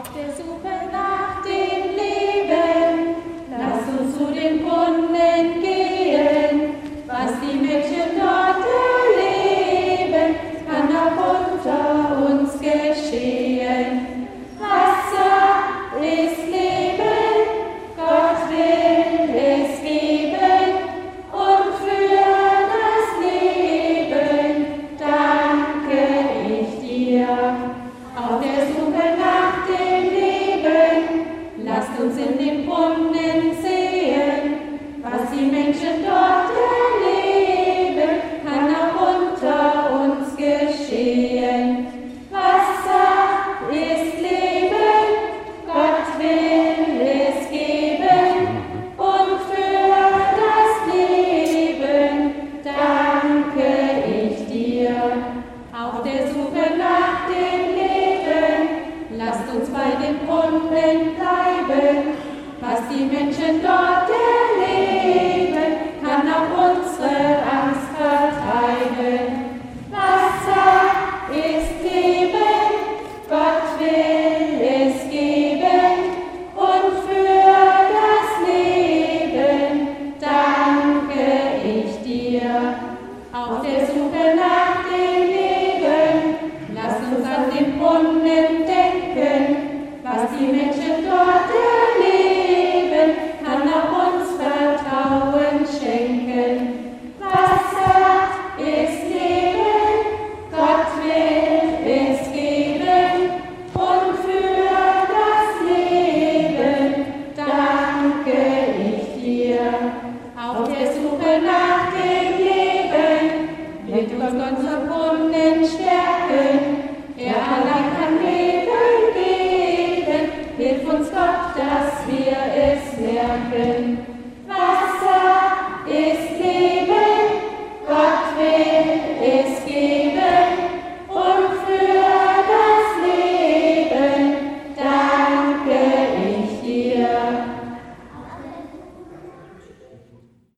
der Suche nach dem Leben, lass uns zu den Brunnen gehen. Was die Menschen dort erleben, kann auch unter uns geschehen. Wasser ist Leben, Gott will es geben, und für das Leben danke ich dir. Auf der Suche nach dem Leben, lasst uns in den Brunnen sehen. Was die Menschen dort erleben, kann auch unter uns geschehen. Wasser ist Leben, Gott will es geben, und für das Leben danke ich dir. Auf der Suche nach dem Leben, lasst uns bei den Brunnen bleiben. Was die Menschen dort erleben, kann auch unsere Angst vertreiben. Wasser ist Leben, Gott will es geben, und für das Leben danke ich dir. Auf der Suche nach dem Leben, lasst uns an den Brunnen denken. Was die Menschen dort erleben, kann auch uns Vertrauen schenken. Wasser ist Leben, Gott will es geben, und für das Leben danke ich dir. Auf der Suche nach dem Leben wird uns unser Brunnen stärken. Er allein kann Leben geben, hilf uns Gott, dass wir es merken.